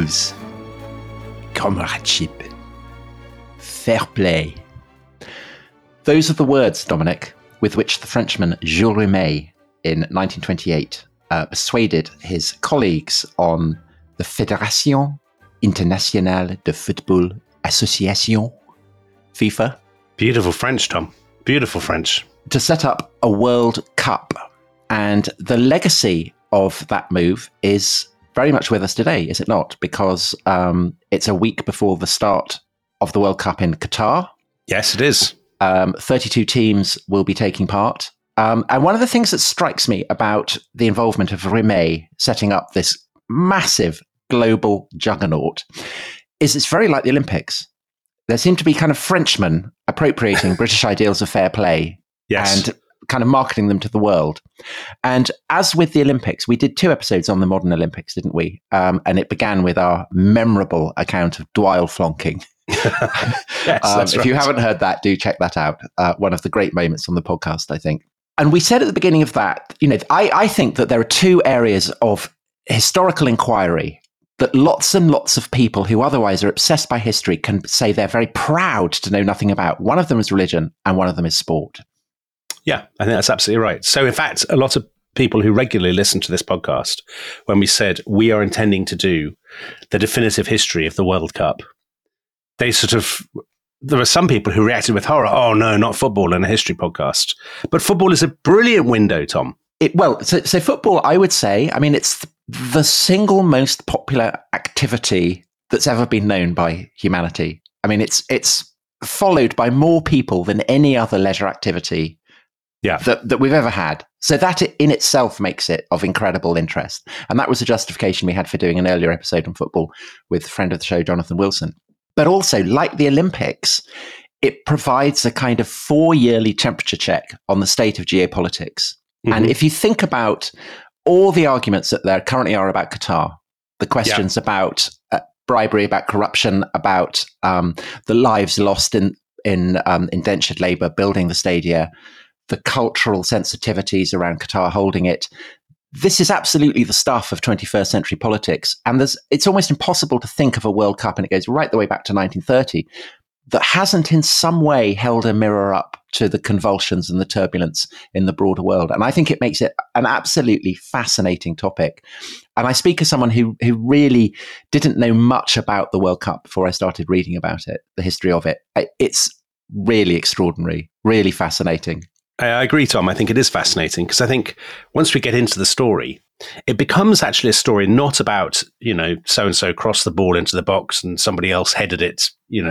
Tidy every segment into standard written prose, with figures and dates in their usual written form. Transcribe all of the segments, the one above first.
Brothers. Comradeship. Fair play. Those are the words, Dominic, with which the Frenchman Jules Rimet in 1928 persuaded his colleagues on the Fédération Internationale de Football Association, FIFA. Beautiful French, Tom. Beautiful French. To set up a World Cup. And the legacy of that move is very much with us today, is it not? Because it's a week before the start of the World Cup in Qatar. Yes, it is. 32 teams will be taking part. And one of the things that strikes me about the involvement of Rimet setting up this massive global juggernaut is it's very like the Olympics. There seem to be kind of Frenchmen appropriating British ideals of fair play. Yes. And kind of marketing them to the world. And as with the Olympics, we did 2 episodes on the modern Olympics, didn't we? And it began with our memorable account of Dwyle flonking. Yes, if you haven't heard that, do check that out. One of the great moments on the podcast, I think. And we said at the beginning of that, I think that there are 2 areas of historical inquiry that lots and lots of people who otherwise are obsessed by history can say they're very proud to know nothing about. One of them is religion and one of them is sport. Yeah, I think that's absolutely right. So, in fact, a lot of people who regularly listen to this podcast, when we said we are intending to do the definitive history of the World Cup, there were some people who reacted with horror. Oh, no, not football in a history podcast. But football is a brilliant window, Tom. So football, I would say, it's the single most popular activity that's ever been known by humanity. It's followed by more people than any other leisure activity that we've ever had. So that in itself makes it of incredible interest. And that was the justification we had for doing an earlier episode on football with friend of the show, Jonathan Wilson. But also, like the Olympics, it provides a kind of 4-yearly temperature check on the state of geopolitics. Mm-hmm. And if you think about all the arguments that there currently are about Qatar, the questions about bribery, about corruption, about the lives lost in indentured labor, building the stadia, the cultural sensitivities around Qatar holding it. This is absolutely the stuff of 21st century politics. And it's almost impossible to think of a World Cup, and it goes right the way back to 1930, that hasn't in some way held a mirror up to the convulsions and the turbulence in the broader world. And I think it makes it an absolutely fascinating topic. And I speak as someone who really didn't know much about the World Cup before I started reading about it, the history of it. It's really extraordinary, really fascinating. I agree, Tom. I think it is fascinating because I think once we get into the story, it becomes actually a story not about, so-and-so crossed the ball into the box and somebody else headed it,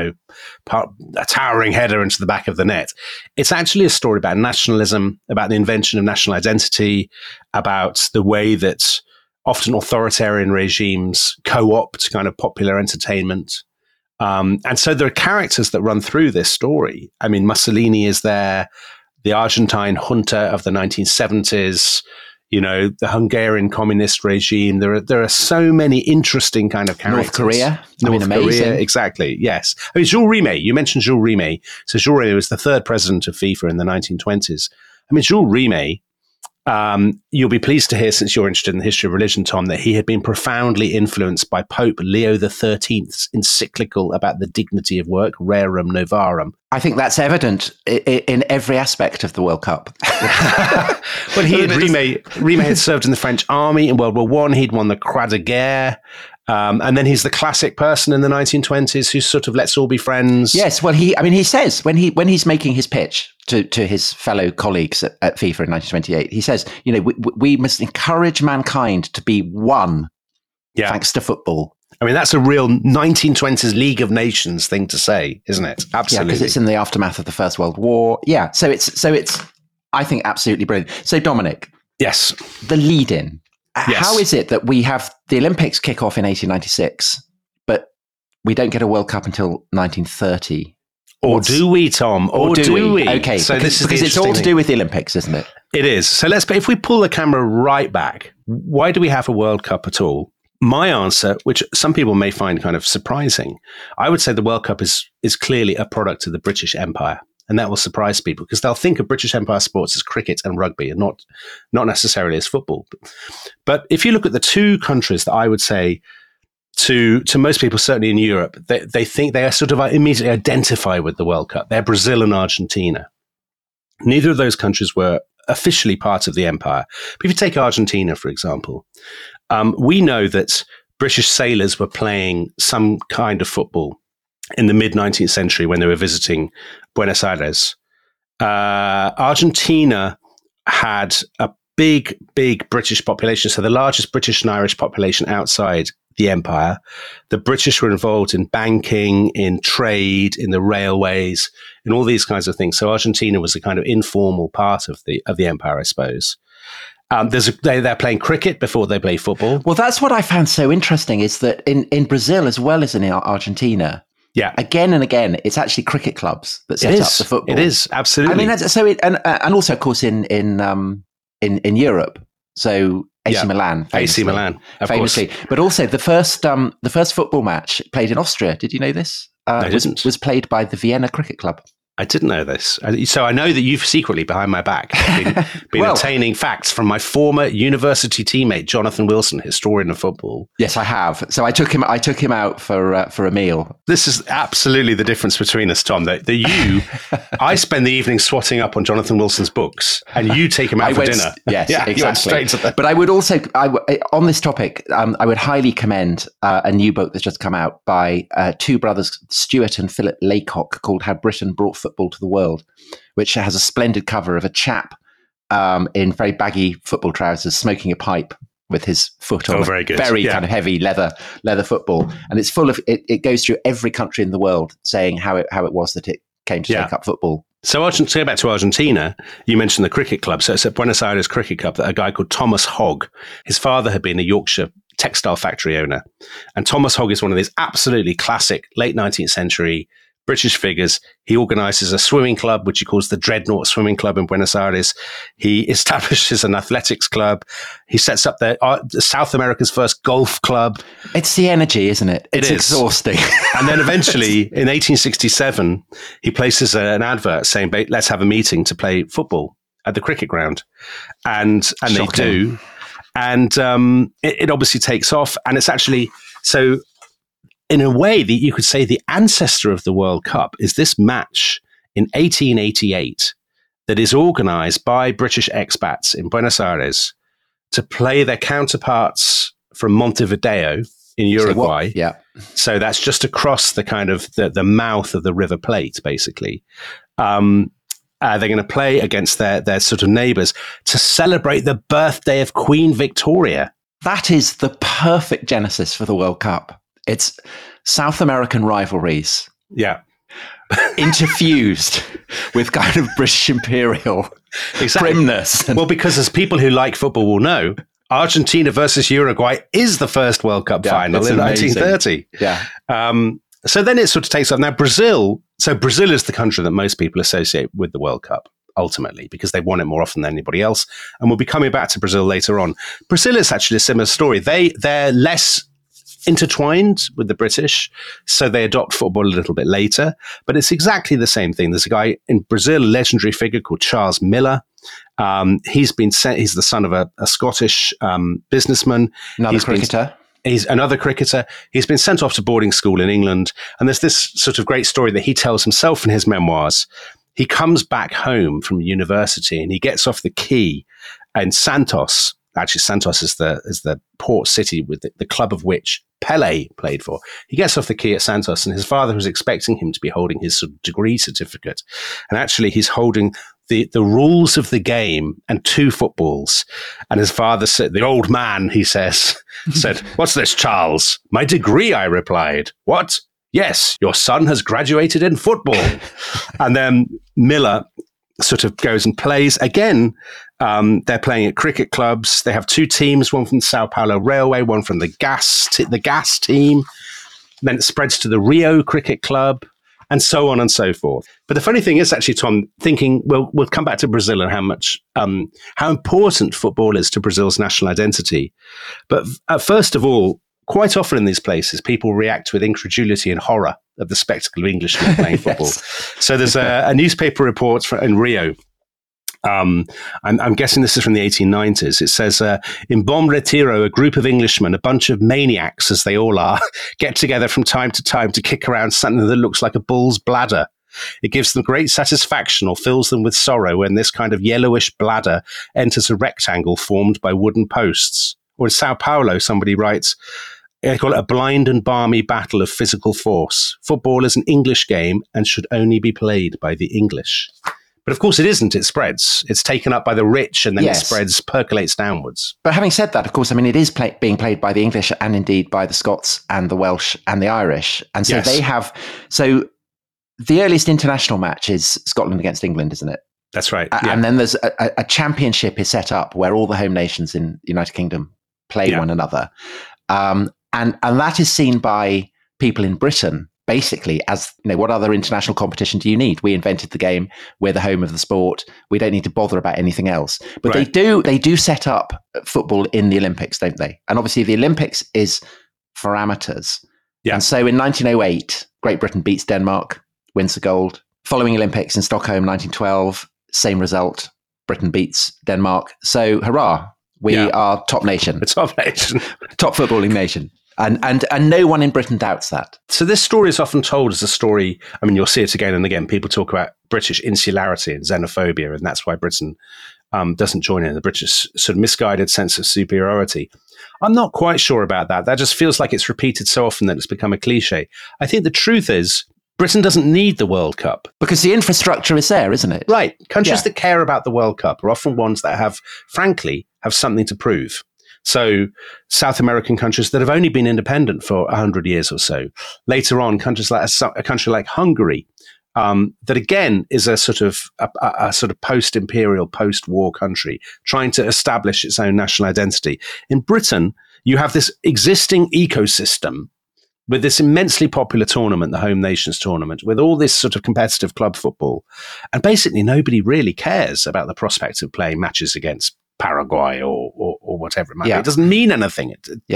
a towering header into the back of the net. It's actually a story about nationalism, about the invention of national identity, about the way that often authoritarian regimes co-opt kind of popular entertainment. And so there are characters that run through this story. Mussolini is there. The Argentine junta of the 1970s, the Hungarian communist regime. There are so many interesting kind of characters. North Korea. North Korea, exactly, yes. Jules Rimet, you mentioned Jules Rimet. So Jules Rimet was the 3rd president of FIFA in the 1920s. Jules Rimet, you'll be pleased to hear, since you're interested in the history of religion, Tom, that he had been profoundly influenced by Pope Leo XIII's encyclical about the dignity of work, Rerum Novarum. I think that's evident in every aspect of the World Cup. Well, Rimet had served in the French army in World War I. He'd won the Croix de Guerre. And then he's the classic person in the 1920s who sort of let's all be friends. Yes, well, he says when he's making his pitch to his fellow colleagues at FIFA in 1928, he says, we must encourage mankind to be one, thanks to football. That's a real 1920s League of Nations thing to say, isn't it? Absolutely. Yeah, because it's in the aftermath of the First World War. Yeah, so it's I think absolutely brilliant. So Dominic, yes, the lead-in. Yes. How is it that we have the Olympics kick off in 1896, but we don't get a World Cup until 1930? Or do we, Tom? Or do we? Okay, so because it's all to do with the Olympics, isn't it? It is. So if we pull the camera right back, why do we have a World Cup at all? My answer, which some people may find kind of surprising, I would say the World Cup is clearly a product of the British Empire. And that will surprise people because they'll think of British Empire sports as cricket and rugby and not necessarily as football. But if you look at the 2 countries that I would say to most people, certainly in Europe, they think they are sort of immediately identify with the World Cup. They're Brazil and Argentina. Neither of those countries were officially part of the empire. But if you take Argentina, for example, we know that British sailors were playing some kind of football in the mid-19th century when they were visiting Buenos Aires. Argentina had a big British population, so the largest British and Irish population outside the empire. The British were involved in banking, in trade, in the railways, in all these kinds of things. So Argentina was a kind of informal part of the empire, I suppose. They're playing cricket before they play football. Well, that's what I found so interesting, is that in Brazil as well as in Argentina, again and again, it's actually cricket clubs that set up the football. It is, absolutely. I mean, and also, of course, in Europe. So AC Milan, famously. But also the first football match played in Austria. Did you know this? I didn't. Was played by the Vienna Cricket Club. I didn't know this. So I know that you've secretly, behind my back, been obtaining facts from my former university teammate, Jonathan Wilson, historian of football. Yes, I have. So I took him out for a meal. This is absolutely the difference between us, Tom. That I spend the evening swatting up on Jonathan Wilson's books, and you take him out for dinner. Yes, exactly. But I would also, on this topic, I would highly commend a new book that's just come out by two brothers, Stuart and Philip Laycock, called "How Britain Brought Football to the World," which has a splendid cover of a chap in very baggy football trousers smoking a pipe with his foot on very kind of heavy leather football, and it's full of it goes through every country in the world saying how it was that it came to take up football. So to go back to Argentina, you mentioned the cricket club. So it's at Buenos Aires Cricket Club that a guy called Thomas Hogg, his father had been a Yorkshire textile factory owner, and Thomas Hogg is one of these absolutely classic late 19th century British figures. He organizes a swimming club, which he calls the Dreadnought Swimming Club in Buenos Aires. He establishes an athletics club. He sets up South America's first golf club. It's the energy, isn't it? It's exhausting. And then eventually, in 1867, he places an advert saying, let's have a meeting to play football at the cricket ground. And they do. And it obviously takes off. And it's actually, so in a way, you could say the ancestor of the World Cup is this match in 1888 that is organized by British expats in Buenos Aires to play their counterparts from Montevideo in Uruguay. So that's just across the kind of the mouth of the River Plate, basically. They're going to play against their sort of neighbors to celebrate the birthday of Queen Victoria. That is the perfect genesis for the World Cup. It's South American rivalries. Interfused with kind of British imperial grimness. Well, because as people who like football will know, Argentina versus Uruguay is the first World Cup final in 1930. So then it sort of takes off. Now, Brazil is the country that most people associate with the World Cup, ultimately, because they won it more often than anybody else. And we'll be coming back to Brazil later on. Brazil is actually a similar story. They're less intertwined with the British, so they adopt football a little bit later, but it's exactly the same thing. There's a guy in Brazil, a legendary figure called Charles Miller. He's the son of a Scottish businessman. He's another cricketer. He's been sent off to boarding school in England, and there's this sort of great story that he tells himself in his memoirs. He comes back home from university and he gets off the quay in Santos. Actually, Santos is the port city with the club of which Pelé played for. He gets off the quay at Santos, and his father was expecting him to be holding his sort of degree certificate. And actually, he's holding the rules of the game and two footballs. And his father said, the old man, he said, "What's this, Charles?" "My degree," I replied. "What?" "Yes, your son has graduated in football." And then Miller sort of goes and plays again. They're playing at cricket clubs. They have two teams, one from the Sao Paulo Railway, one from the gas team. Then it spreads to the Rio Cricket Club, and so on and so forth. But the funny thing is, actually, Tom, thinking, well, we'll come back to Brazil and how important football is to Brazil's national identity. But first of all, quite often in these places, people react with incredulity and horror of the spectacle of Englishmen playing football. So there's a newspaper report in Rio I'm guessing this is from the 1890s. It says, in Bon Retiro, a group of Englishmen, a bunch of maniacs, as they all are, get together from time to time to kick around something that looks like a bull's bladder. It gives them great satisfaction or fills them with sorrow when this kind of yellowish bladder enters a rectangle formed by wooden posts. Or in Sao Paulo, somebody writes, they call it a blind and balmy battle of physical force. Football is an English game and should only be played by the English. But of course it isn't. It spreads. It's taken up by the rich and then it spreads, percolates downwards. But having said that, of course, I mean, it is being played by the English and indeed by the Scots and the Welsh and the Irish. And so they have... So the earliest international match is Scotland against England, isn't it? That's right. And then there's a championship is set up where all the home nations in the United Kingdom play one another. And that is seen by people in Britain basically as, what other international competition do you need? We invented the game. We're the home of the sport. We don't need to bother about anything else. But they do set up football in the Olympics, don't they? And obviously the Olympics is for amateurs. Yeah. And so in 1908, Great Britain beats Denmark, wins the gold. Following Olympics in Stockholm, 1912, same result. Britain beats Denmark. So hurrah, we are top nation. The top nation. Top footballing nation. And no one in Britain doubts that. So this story is often told as a story, I mean, you'll see it again and again. People talk about British insularity and xenophobia, and that's why Britain doesn't join in, the British sort of misguided sense of superiority. I'm not quite sure about that. That just feels like it's repeated so often that it's become a cliche. I think the truth is Britain doesn't need the World Cup. Because the infrastructure is there, isn't it? Right. Countries that care about the World Cup are often ones that have something to prove. So South American countries that have only been independent for 100 years or so. Later on, countries like a country like Hungary, that again is a sort of post-imperial, post-war country trying to establish its own national identity. In Britain, you have this existing ecosystem with this immensely popular tournament, the Home Nations tournament, with all this sort of competitive club football. And basically nobody really cares about the prospect of playing matches against Paraguay or whatever it might be. It doesn't mean anything.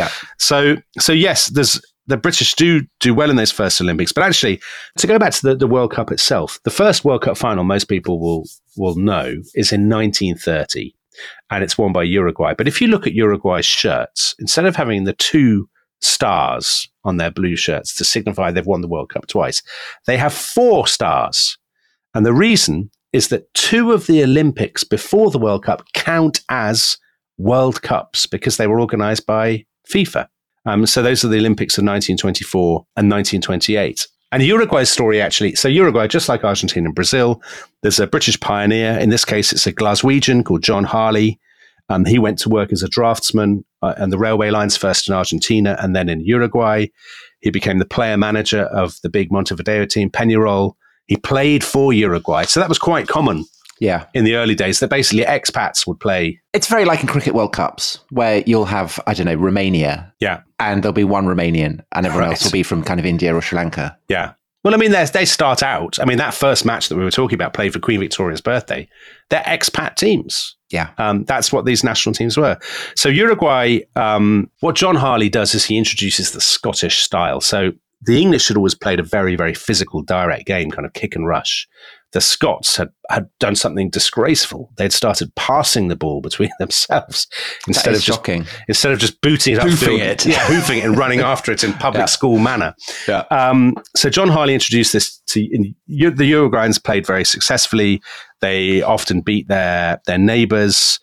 So yes, the British do well in those first Olympics. But actually, to go back to the World Cup itself, the first World Cup final most people will know is in 1930, and it's won by Uruguay. But if you look at Uruguay's shirts, instead of having the two stars on their blue shirts to signify they've won the World Cup twice, they have 4 stars. And the reason is that 2 of the Olympics before the World Cup count as World Cups because they were organized by FIFA. So those are the Olympics of 1924 and 1928. And Uruguay's story actually, so Uruguay, just like Argentina and Brazil, there's a British pioneer. In this case, it's a Glaswegian called John Harley. He went to work as a draftsman on the railway lines, first in Argentina and then in Uruguay. He became the player manager of the big Montevideo team, Peñarol. He played for Uruguay. So that was quite common in the early days, that basically expats would play. It's very like in Cricket World Cups, where you'll have, I don't know, Romania. Yeah. And there'll be one Romanian and everyone else will be from kind of India or Sri Lanka. Yeah. Well, I mean, they start out. I mean, that first match that we were talking about, played for Queen Victoria's birthday, they're expat teams. Yeah. That's what these national teams were. So Uruguay, what John Harley does is he introduces the Scottish style. So the English had always played a very, very physical, direct game, kind of kick and rush. The Scots had done something disgraceful. They'd started passing the ball between themselves instead of just booting it up, hoofing it and running after it in public school manner. Yeah. So John Harley introduced this to the Uruguayans. Played very successfully. They often beat their neighbours.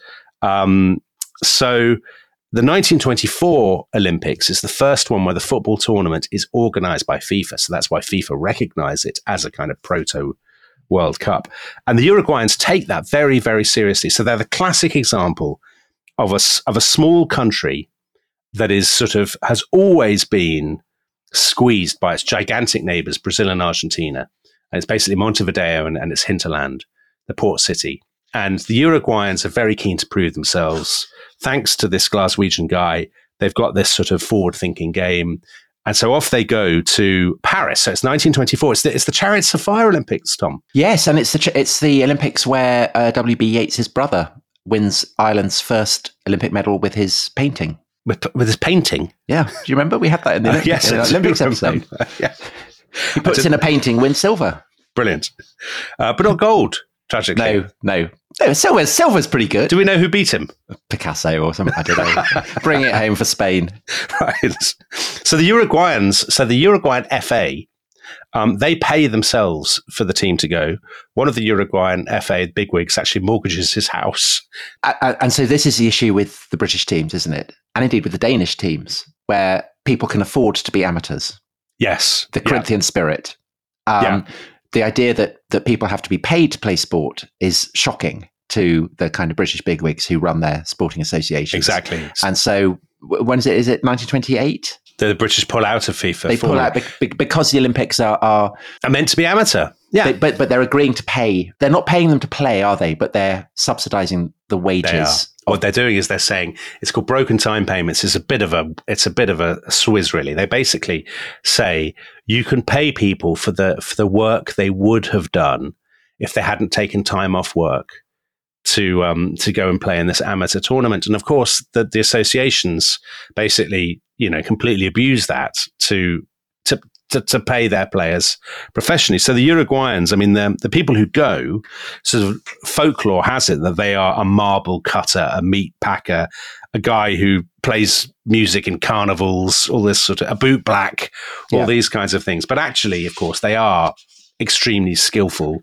So the 1924 Olympics is the first one where the football tournament is organised by FIFA. So that's why FIFA recognise it as a kind of proto World Cup. And the Uruguayans take that very, very seriously. So they're the classic example of a small country that is has always been squeezed by its gigantic neighbours, Brazil and Argentina. And it's basically Montevideo and its hinterland, the port city. And the Uruguayans are very keen to prove themselves. Thanks to this Glaswegian guy, they've got this sort of forward-thinking game. And so off they go to Paris. So it's 1924. It's the Chariot Sapphire Olympics, Tom. Yes, and it's the Olympics where W.B. Yeats' brother wins Ireland's first Olympic medal with his painting. With his painting? Yeah. Do you remember? We had that in the Olympics episode. Yeah. He puts in a painting, wins silver. Brilliant. But not gold, tragically. No. No, Silva's pretty good. Do we know who beat him? Picasso or something. I don't know. Bring it home for Spain. Right. So the Uruguayan FA, they pay themselves for the team to go. One of the Uruguayan FA bigwigs actually mortgages his house. And so this is the issue with the British teams, isn't it? And indeed with the Danish teams, where people can afford to be amateurs. Yes. The Corinthian spirit. The idea that people have to be paid to play sport is shocking to the kind of British bigwigs who run their sporting associations. Exactly. And so when is it? Is it 1928? The British pull out of FIFA. They pull out because the Olympics are meant to be amateur. Yeah. But they're agreeing to pay. They're not paying them to play, are they? But they're subsidizing the wages. What they're doing is they're saying it's called broken time payments. It's a bit of a swizz, really. They basically say you can pay people for the work they would have done if they hadn't taken time off work to go and play in this amateur tournament. And of course, the associations basically, completely abuse that to pay their players professionally. So the Uruguayans, I mean, the people who go, sort of folklore has it that they are a marble cutter, a meat packer, a guy who plays music in carnivals, all this sort of a boot black, all these kinds of things. But actually, of course, they are extremely skillful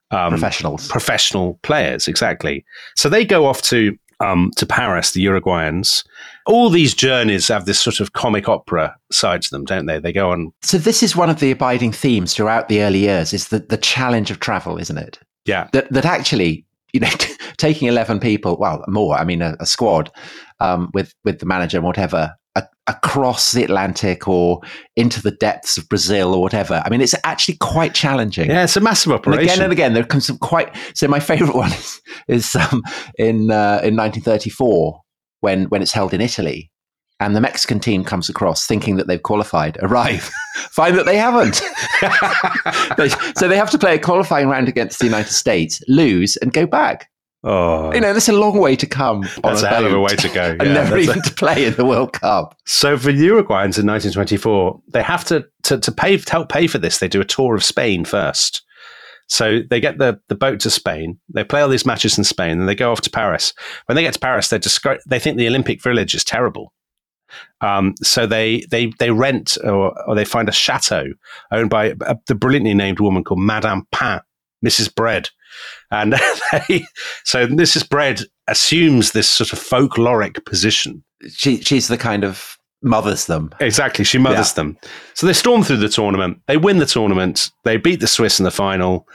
professional players. Exactly. So they go off to Paris, the Uruguayans. All these journeys have this sort of comic opera side to them, don't they? They go on. So this is one of the abiding themes throughout the early years, is the challenge of travel, isn't it? Yeah. That actually, taking 11 people, well, more, I mean, a squad with the manager and whatever, across the Atlantic or into the depths of Brazil or whatever. I mean, it's actually quite challenging. Yeah, it's a massive operation. And again, there comes some quite. So my favourite one is in 1934 when it's held in Italy, and the Mexican team comes across thinking that they've qualified, arrive, find that they haven't. So they have to play a qualifying round against the United States, lose, and go back. Oh, that's a long way to come. That's a hell of a way to go. And never even to play in the World Cup. So for the Uruguayans in 1924, they have to help pay for this. They do a tour of Spain first. So they get the boat to Spain. They play all these matches in Spain, and they go off to Paris. When they get to Paris, they think the Olympic Village is terrible. So they rent or they find a chateau owned by the brilliantly named woman called Madame Pain, Mrs. Bread. And so Mrs. Bread assumes this sort of folkloric position. She's the kind of mothers them. Exactly. She mothers them. So they storm through the tournament. They win the tournament. They beat the Swiss in the final.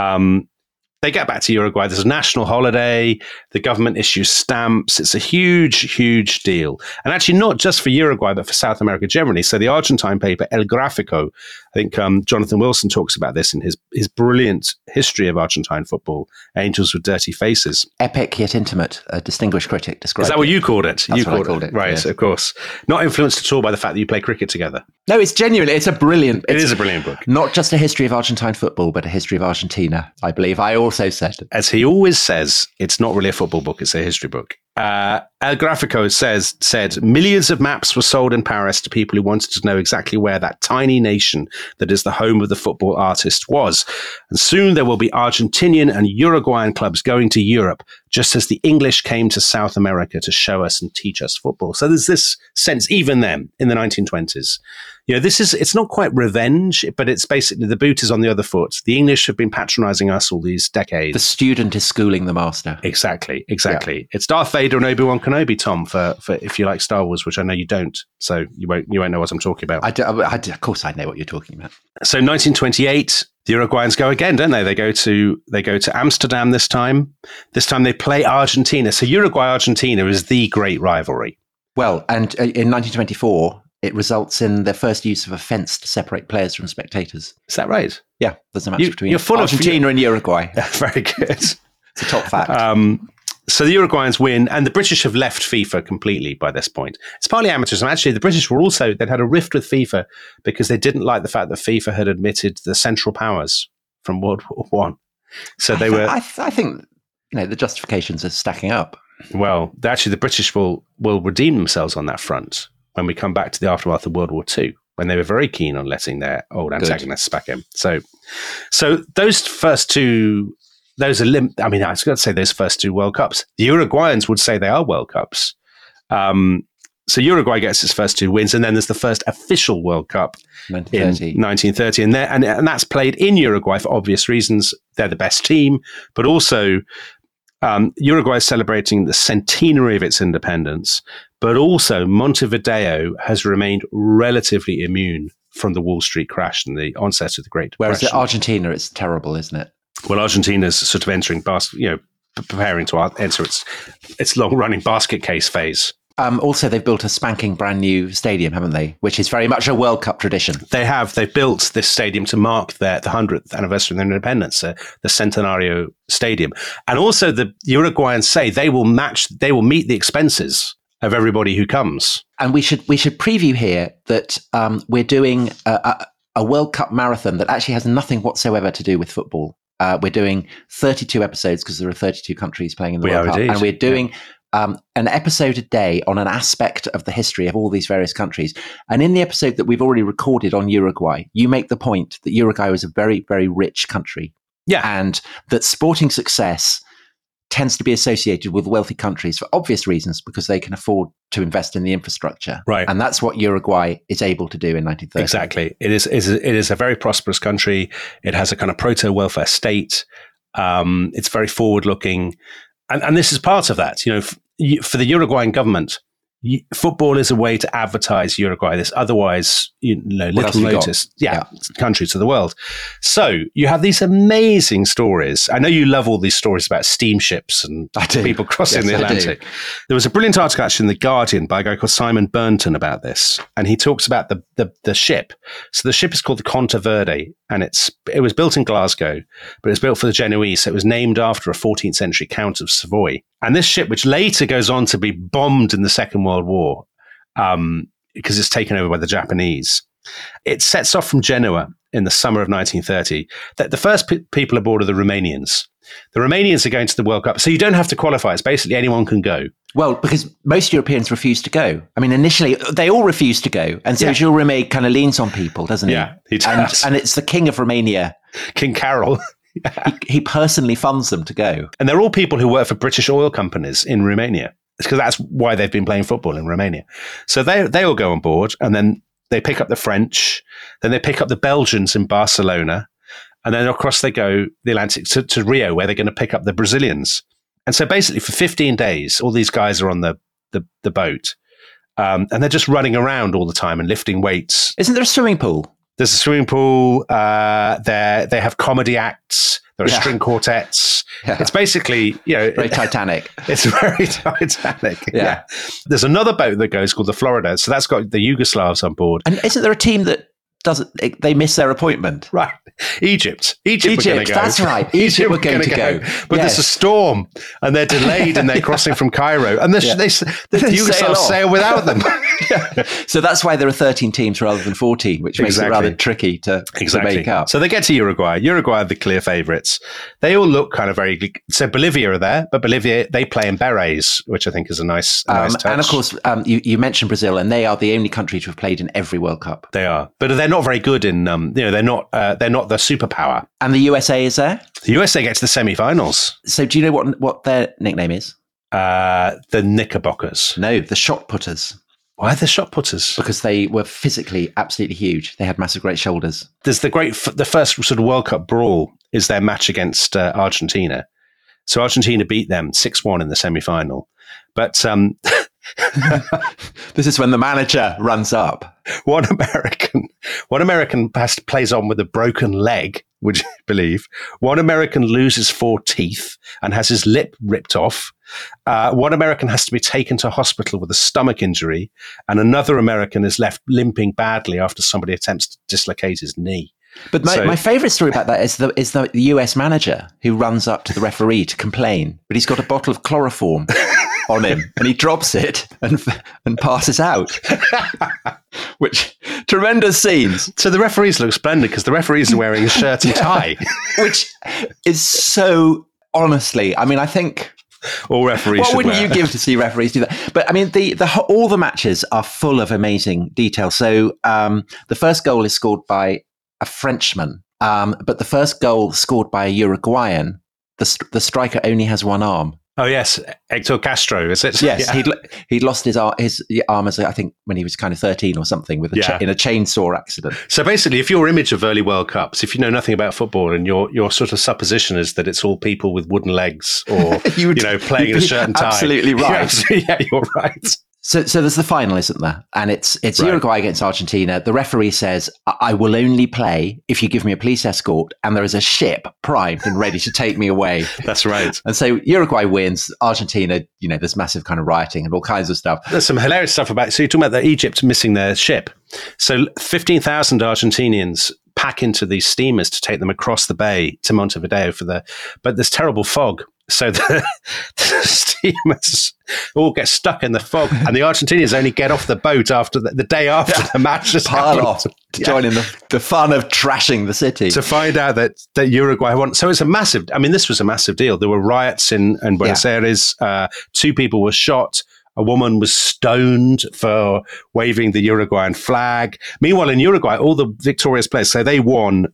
They get back to Uruguay. There's a national holiday. The government issues stamps. It's a huge, huge deal. And actually not just for Uruguay, but for South America generally. So the Argentine paper, El Gráfico, I think Jonathan Wilson talks about this in his brilliant history of Argentine football, Angels with Dirty Faces. Epic yet intimate, a distinguished critic described it. Is that what you called it? That's what I called it. Right, yes. Of course. Not influenced at all by the fact that you play cricket together. No, it's genuinely, it's a brilliant... It is a brilliant book. Not just a history of Argentine football, but a history of Argentina, I believe. I also said... As he always says, it's not really a football book, it's a history book. El Gráfico said millions of maps were sold in Paris to people who wanted to know exactly where that tiny nation that is the home of the football artist was. And soon there will be Argentinian and Uruguayan clubs going to Europe, just as the English came to South America to show us and teach us football. So there's this sense, even then, in the 1920s, it's not quite revenge, but it's basically the boot is on the other foot. The English have been patronizing us all these decades. The student is schooling the master. Exactly. Yeah. It's Darth Vader and Obi-Wan Kenobi, Tom, for if you like Star Wars, which I know you don't, so you won't know what I'm talking about. Of course I know what you're talking about. So 1928, the Uruguayans go again, don't they? They go to Amsterdam this time. This time they play Argentina. So Uruguay-Argentina is the great rivalry. Well, and in 1924, it results in the first use of a fence to separate players from spectators. Is that right? Yeah, there's a match between full Argentina and Uruguay. Very good. It's a top fact. So the Uruguayans win, and the British have left FIFA completely by this point. It's partly amateurism. Actually, the British they'd had a rift with FIFA because they didn't like the fact that FIFA had admitted the Central Powers from World War I. So I think the justifications are stacking up. Well, actually, the British will redeem themselves on that front when we come back to the aftermath of World War II, when they were very keen on letting their old antagonists back in. So those first two those are I mean, I was going to say those first 2 World Cups. The Uruguayans would say they are World Cups. So Uruguay gets its first 2 wins, and then there's the first official World Cup 1930. in 1930, and that's played in Uruguay for obvious reasons. They're the best team, but also Uruguay is celebrating the centenary of its independence, but also Montevideo has remained relatively immune from the Wall Street crash and the onset of the Great Depression. Whereas at Argentina, it's terrible, isn't it? Well, Argentina's sort of preparing to enter its long-running basket case phase. Also, they've built a spanking brand new stadium, haven't they? Which is very much a World Cup tradition. They have. They've built this stadium to mark the 100th anniversary of their independence, the Centenario Stadium. And also, the Uruguayans say they will meet the expenses of everybody who comes. And we should preview here that we're doing a World Cup marathon that actually has nothing whatsoever to do with football. We're doing 32 episodes because there are 32 countries playing in the World Cup. Indeed. And we're doing an episode a day on an aspect of the history of all these various countries. And in the episode that we've already recorded on Uruguay, you make the point that Uruguay was a very, very rich country. Yeah. And that sporting success tends to be associated with wealthy countries for obvious reasons, because they can afford to invest in the infrastructure. Right. And that's what Uruguay is able to do in 1930. Exactly. It is a very prosperous country. It has a kind of proto-welfare state. It's very forward-looking. And this is part of that. For the Uruguayan government, football is a way to advertise Uruguay, this otherwise little noticed country to the world. So you have these amazing stories. I know you love all these stories about steamships and people crossing the Atlantic. There was a brilliant article actually in The Guardian by a guy called Simon Burnton about this, and he talks about the ship. So the ship is called the Conta Verde, and it was built in Glasgow, but it was built for the Genoese. So it was named after a 14th century Count of Savoy. And this ship, which later goes on to be bombed in the Second World War, because it's taken over by the Japanese, it sets off from Genoa in the summer of 1930. The first people aboard are the Romanians. The Romanians are going to the World Cup. So you don't have to qualify. It's basically anyone can go. Well, because most Europeans refuse to go. I mean, initially, they all refuse to go. And so Jules Rimet kind of leans on people, doesn't he? Yeah, he does. And it's the King of Romania. King Carol. He personally funds them to go. And they're all people who work for British oil companies in Romania. It's because that's why they've been playing football in Romania. So they all go on board, and then they pick up the French, then they pick up the Belgians in Barcelona, and then across they go the Atlantic to Rio, where they're going to pick up the Brazilians. And so basically for 15 days, all these guys are on the boat, and they're just running around all the time and lifting weights. Isn't there a swimming pool? There's a swimming pool. They have comedy acts. There are string quartets. Yeah. It's basically, very Titanic. It's very Titanic. Yeah. There's another boat that goes called the Florida. So that's got the Yugoslavs on board. And isn't there a team that they miss their appointment? Right. Egypt were going to go. That's right. Egypt were going to go. But there's a storm, and they're delayed, and they're crossing from Cairo, and the Yugoslavs sail without them. So that's why there are 13 teams rather than 14, which makes it rather tricky to make up. So they get to Uruguay. Uruguay are the clear favourites. They all look kind of very... So Bolivia are there, but Bolivia, they play in berets, which I think is a nice touch. And of course, you mentioned Brazil, and they are the only country to have played in every World Cup. They are. But they're not very good in... they're not the superpower. And the USA is there? The USA gets to the semi-finals. So do you know what their nickname is? The Knickerbockers. No, the Shot Putters. Why are the Shot Putters? Because they were physically absolutely huge. They had massive, great shoulders. There's the first sort of World Cup brawl is their match against Argentina. So Argentina beat them 6-1 in the semi-final. But this is when the manager runs up. One American plays on with a broken leg, would you believe? One American loses 4 teeth and has his lip ripped off. One American has to be taken to hospital with a stomach injury, and another American is left limping badly after somebody attempts to dislocate his knee. But my favourite story about that is the US manager who runs up to the referee to complain, but he's got a bottle of chloroform on him, and he drops it and passes out. Which, tremendous scenes. So the referees look splendid because the referees are wearing a shirt and tie. Which is so, honestly, I mean, I think... All referees what should wouldn't wear. You give to see referees do that? But I mean, all the matches are full of amazing detail. So the first goal is scored by a Frenchman, but the first goal scored by a Uruguayan the striker only has one arm. Oh yes, Hector Castro, is it? Yes, he'd lost his arm as I think when he was kind of 13 or something with in a chainsaw accident. So basically, if your image of early World Cups, if you know nothing about football, and your sort of supposition is that it's all people with wooden legs or playing in a shirt and tie, absolutely right. You're right. So there's the final, isn't there? And it's right. Uruguay against Argentina. The referee says, I will only play if you give me a police escort, and there is a ship primed and ready to take me away. That's right. And so Uruguay wins. Argentina, there's massive kind of rioting and all kinds of stuff. There's some hilarious stuff so you're talking about Egypt missing their ship. So 15,000 Argentinians pack into these steamers to take them across the bay to Montevideo but there's terrible fog. So the steamers all get stuck in the fog, and the Argentinians only get off the boat after the day after the match just pile off, joining the fun of trashing the city. To find out that Uruguay won. So it's this was a massive deal. There were riots in Buenos Aires. 2 people were shot. A woman was stoned for waving the Uruguayan flag. Meanwhile, in Uruguay, all the victorious players, so they won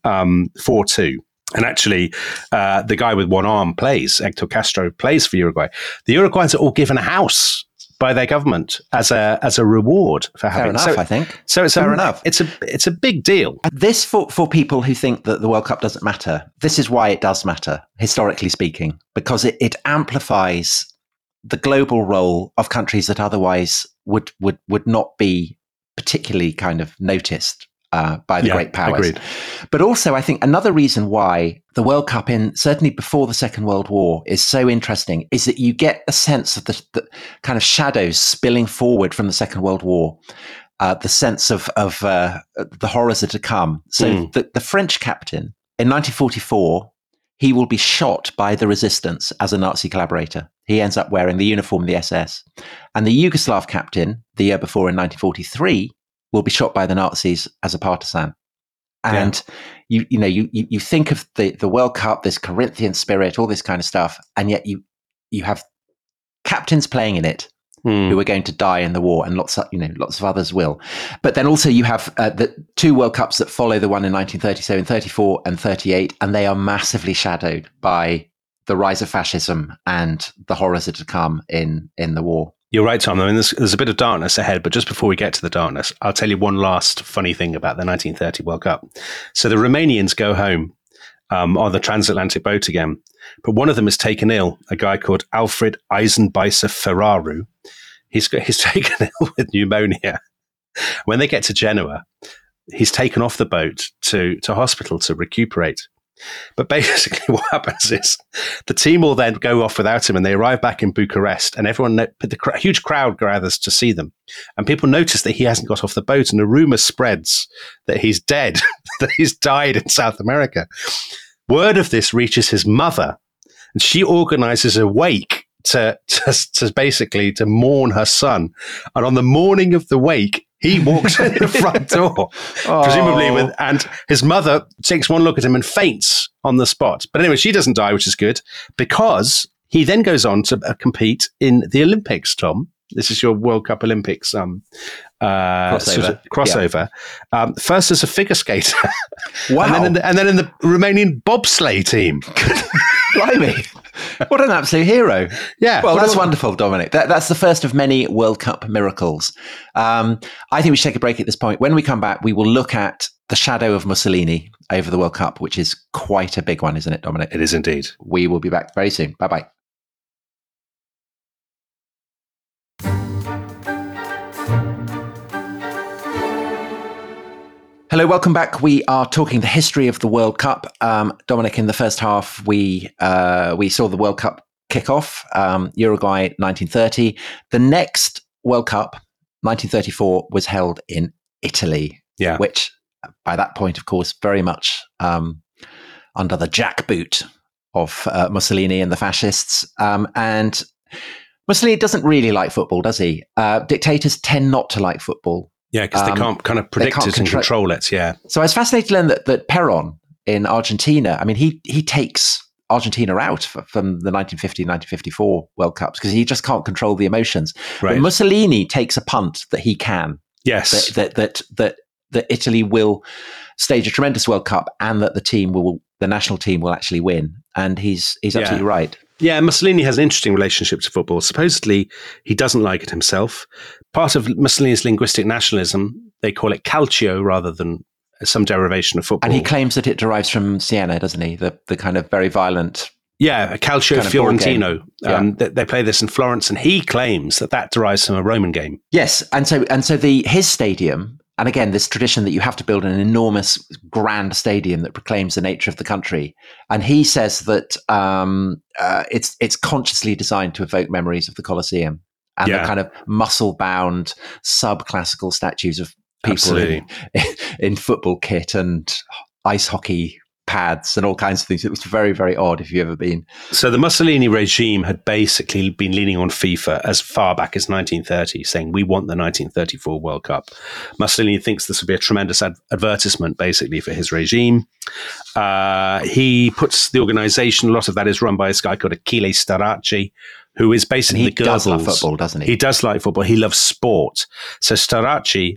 4-2. And actually, the guy with one arm Hector Castro plays for Uruguay. The Uruguayans are all given a house by their government as a reward for having. Fair enough, I think. So it's fair enough. It's a big deal. This for people who think that the World Cup doesn't matter. This is why it does matter, historically speaking, because it amplifies the global role of countries that otherwise would not be particularly kind of noticed by the great powers. Agreed. But also, I think another reason why the World Cup, certainly before the Second World War, is so interesting is that you get a sense of the kind of shadows spilling forward from the Second World War, the sense of the horrors that are to come. So the French captain in 1944, he will be shot by the resistance as a Nazi collaborator. He ends up wearing the uniform of the SS. And the Yugoslav captain, the year before in 1943, will be shot by the Nazis as a partisan. And you think of the World Cup, this Corinthian spirit, all this kind of stuff, and yet you have captains playing in it who are going to die in the war, and lots of others will. But then also you have the 2 World Cups that follow the one in 1930, so in 34 and 38, and they are massively shadowed by the rise of fascism and the horrors that have come in the war. You're right, Tom. I mean, there's a bit of darkness ahead, but just before we get to the darkness, I'll tell you one last funny thing about the 1930 World Cup. So the Romanians go home on the transatlantic boat again, but one of them is taken ill, a guy called Alfred Eisenbeißer Ferraru. He's taken ill with pneumonia. When they get to Genoa, he's taken off the boat to hospital to recuperate. But basically what happens is the team will then go off without him, and they arrive back in Bucharest, and the huge crowd gathers to see them. And people notice that he hasn't got off the boat, and a rumor spreads that he's dead, that he's died in South America. Word of this reaches his mother, and she organizes a wake to basically to mourn her son. And on the morning of the wake, he walks in the front door, presumably and his mother takes one look at him and faints on the spot. But anyway, she doesn't die, which is good, because he then goes on to compete in the Olympics, Tom. This is your World Cup Olympics crossover. Yeah. First as a figure skater. Wow. and then in the Romanian bobsleigh team. Blimey. What an absolute hero. Yeah. Well, that's wonderful, Dominic. That's the first of many World Cup miracles. I think we should take a break at this point. When we come back, we will look at the shadow of Mussolini over the World Cup, which is quite a big one, isn't it, Dominic? It is indeed. We will be back very soon. Bye-bye. Hello, welcome back. We are talking the history of the World Cup. Dominic, in the first half, we saw the World Cup kick off, Uruguay 1930. The next World Cup, 1934, was held in Italy, which by that point, of course, very much under the jackboot of Mussolini and the fascists. And Mussolini doesn't really like football, does he? Dictators tend not to like football. Yeah, because they can't kind of predict it and control it. Yeah. So I was fascinated to learn that Perón in Argentina, I mean, he takes Argentina out from the 1950-1954 World Cups because he just can't control the emotions. Right. But Mussolini takes a punt that he can. Yes. That Italy will stage a tremendous World Cup and that the team will the national team will actually win. And he's absolutely right. Yeah, Mussolini has an interesting relationship to football. Supposedly, he doesn't like it himself. Part of Mussolini's linguistic nationalism, they call it calcio rather than some derivation of football. And he claims that it derives from Siena, doesn't he? The kind of very violent... Yeah, a calcio kind of fiorentino. Yeah. They play this in Florence, and he claims that derives from a Roman game. Yes, and so his stadium... And again, this tradition that you have to build an enormous, grand stadium that proclaims the nature of the country. And he says that it's consciously designed to evoke memories of the Colosseum and the kind of muscle-bound, sub-classical statues of people in football kit and ice hockey pads and all kinds of things. It was very, very odd if you've ever been. So the Mussolini regime had basically been leaning on FIFA as far back as 1930, saying, we want the 1934 World Cup. Mussolini thinks this would be a tremendous advertisement, basically, for his regime. He puts the organization, a lot of that is run by this guy called Achille Starace, who is basically the Goebbels. He does love football, doesn't he? He does like football. He loves sport. So Starace,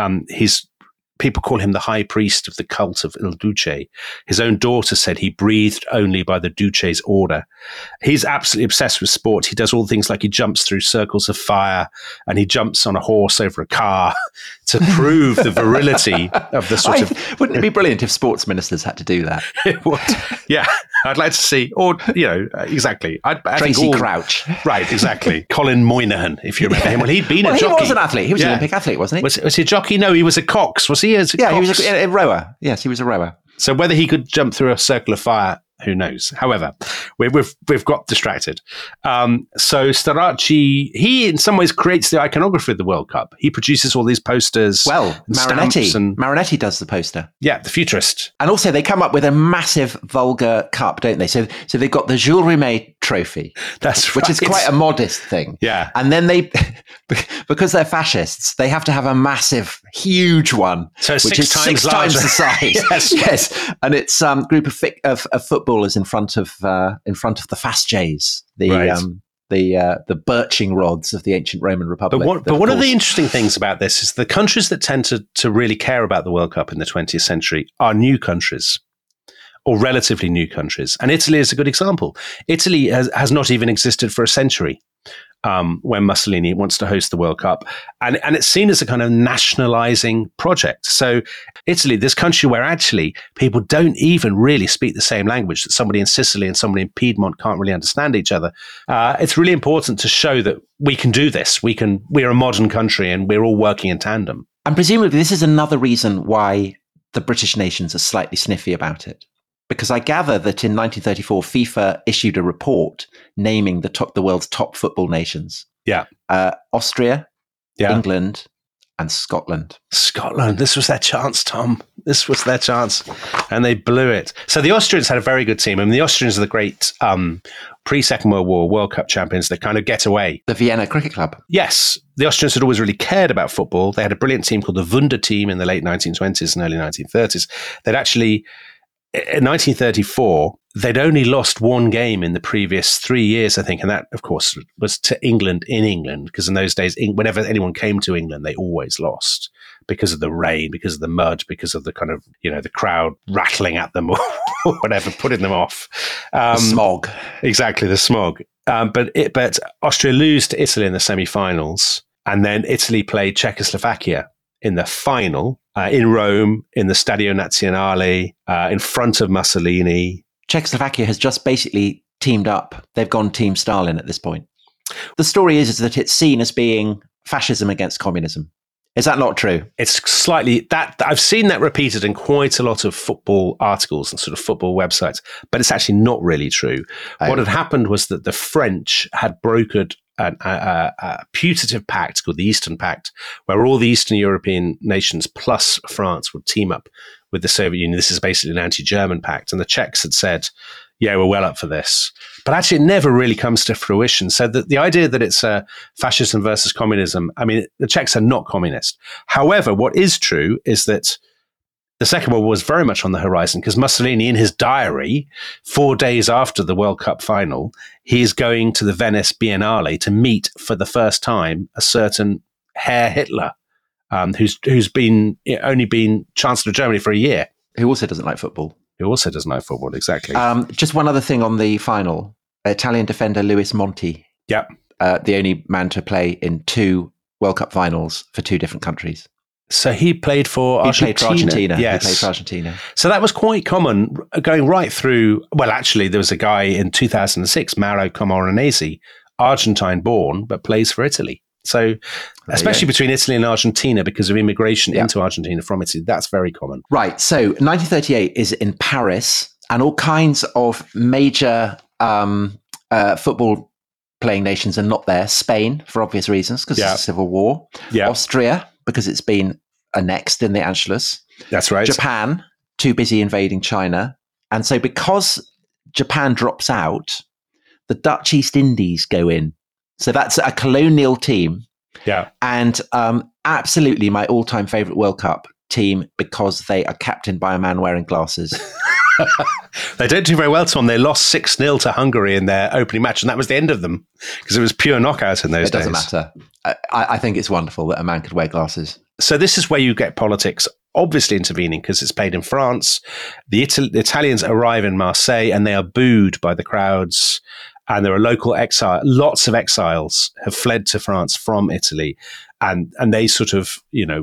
people call him the high priest of the cult of Il Duce. His own daughter said he breathed only by the Duce's order. He's absolutely obsessed with sport. He does all things like he jumps through circles of fire and he jumps on a horse over a car to prove the virility of the sort of... Wouldn't it be brilliant if sports ministers had to do that? Yeah, I'd like to see, or, exactly. Tracy Crouch. Right, exactly. Colin Moynihan, if you remember him. Well, he'd been a jockey. He was an athlete. He was an Olympic athlete, wasn't he? Was he a jockey? No, he was a cox. Was he? He was a rower. Yes, he was a rower. So whether he could jump through a circle of fire, who knows? However, we've got distracted. So Starace, he in some ways creates the iconography of the World Cup. He produces all these posters. Well, Marinetti does the poster. Yeah, the futurist. And also they come up with a massive vulgar cup, don't they? So they've got the Jules Rimet trophy. That's which is quite a modest thing. Yeah. And then they, because they're fascists, they have to have a massive, huge one, so which is six times the size. Yes. And it's a group of footballers in front of the fast J's, the birching rods of the ancient Roman Republic. But one of the interesting things about this is the countries that tend to really care about the World Cup in the 20th century are new countries, or relatively new countries. And Italy is a good example. Italy has not even existed for a century when Mussolini wants to host the World Cup. And it's seen as a kind of nationalizing project. So Italy, this country where actually people don't even really speak the same language, that somebody in Sicily and somebody in Piedmont can't really understand each other. It's really important to show that we can do this. We're a modern country and we're all working in tandem. And presumably this is another reason why the British nations are slightly sniffy about it. Because I gather that in 1934, FIFA issued a report naming the world's top football nations. Yeah. Austria, England, and Scotland. Scotland. This was their chance, Tom. This was their chance. And they blew it. So the Austrians had a very good team. I mean, the Austrians are the great pre-Second World War World Cup champions that kind of get away. The Vienna Cricket Club. Yes. The Austrians had always really cared about football. They had a brilliant team called the Wunder team in the late 1920s and early 1930s. They'd actually... In 1934, they'd only lost one game in the previous 3 years, I think. And that, of course, was to England in England, because in those days, whenever anyone came to England, they always lost because of the rain, because of the mud, because of the kind of, the crowd rattling at them or whatever, putting them off. The smog. Exactly, the smog. But Austria lose to Italy in the semi-finals, and then Italy played Czechoslovakia in the final in Rome, in the Stadio Nazionale, in front of Mussolini. Czechoslovakia has just basically teamed up. They've gone Team Stalin at this point. The story is that it's seen as being fascism against communism. Is that not true? It's slightly that I've seen that repeated in quite a lot of football articles and sort of football websites, but it's actually not really true. What had happened was that the French had brokered a putative pact called the Eastern Pact, where all the Eastern European nations plus France would team up with the Soviet Union. This is basically an anti-German pact. And the Czechs had said, yeah, we're well up for this. But actually, it never really comes to fruition. So the idea that it's fascism versus communism, I mean, the Czechs are not communist. However, what is true is that the Second World War was very much on the horizon, because Mussolini, in his diary, 4 days after the World Cup final, he is going to the Venice Biennale to meet for the first time a certain Herr Hitler, who's been only been Chancellor of Germany for a year. Who also doesn't like football. who also doesn't like football, exactly. Just one other thing on the final. Italian defender Luis Monti. Yep. The only man to play in 2 World Cup finals for 2 different countries. So he played for Argentina. He played for Argentina. Yes. He played for Argentina. So that was quite common going right through. Well, actually, there was a guy in 2006, Mauro Camoranesi, Argentine born, but plays for Italy. So especially between Italy and Argentina, because of immigration into Argentina from Italy, that's very common. Right. So 1938 is in Paris, and all kinds of major football playing nations are not there. Spain, for obvious reasons, because it's a civil war. Yeah. Austria, because it's been annexed in the Anschluss. That's right. Japan, too busy invading China. And so because Japan drops out, the Dutch East Indies go in. So that's a colonial team. Yeah. And absolutely my all-time favourite World Cup team, because they are captained by a man wearing glasses. They don't do very well, Tom. They lost 6-0 to Hungary in their opening match, and that was the end of them, because it was pure knockout in those days. It doesn't matter. I think it's wonderful that a man could wear glasses. So this is where you get politics obviously intervening, because it's played in France. The Italians arrive in Marseille, and they are booed by the crowds, and there are local exile. Lots of exiles have fled to France from Italy, and they sort of,